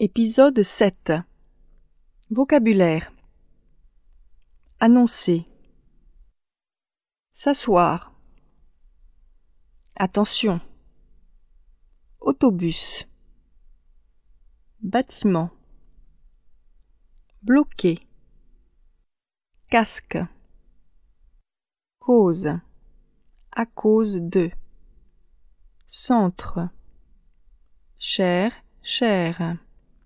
Épisode 7. Vocabulaire. Annoncer. S'asseoir. Attention. Autobus. Bâtiment. Bloqué. Casque. Cause. À cause de. Centre. Cher, cher.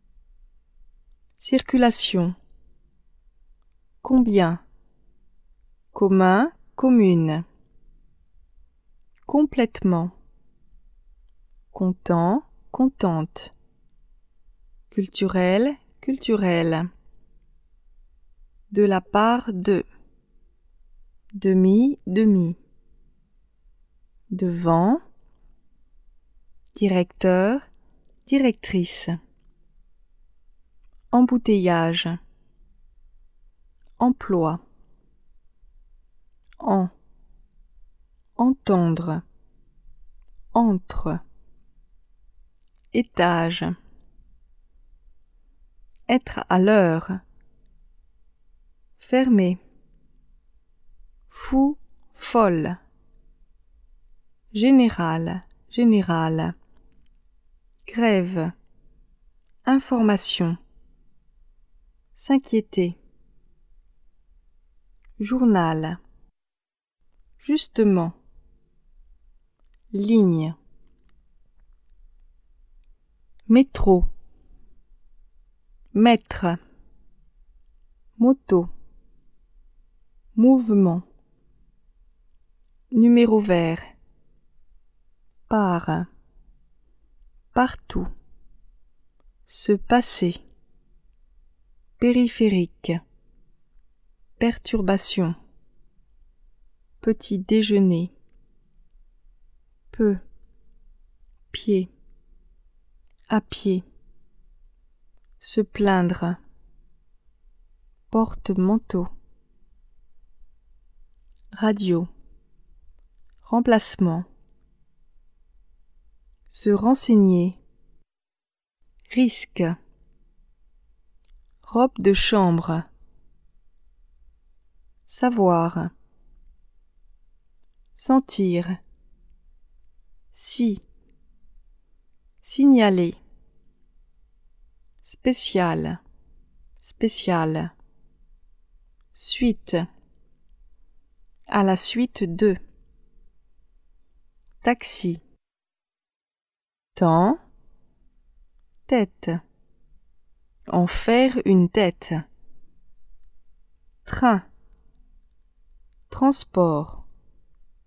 Circulation. Combien. Commun, commune. Complètement. Content, contente. Culturel, culturel. De la part de. Demi, demi. Devant. Directeur, directrice. Embouteillage. Emploi. En. Entendre. Entre. Étage. Être à l'heure. Fermé. Fou, folle. Général, général. Grève. Information. S'inquiéter. Journal. Justement. Ligne. Métro. Mètre. Moto. Mouvement. Numéro vert. Part. Partout. Se passer. Périphérique. Perturbation. Petit déjeuner. Peu. Pied. À pied. Se plaindre. Porte-manteau. Radio. Remplacement. Se renseigner. Risque. Robe de chambre. Savoir. Sentir. Si. Signaler. Spécial. Spécial. Suite. À la suite de. Taxi. Temps. Tête. En faire une tête. Train. Transport.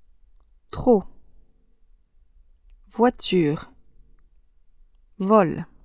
Trop. Voiture. Vol.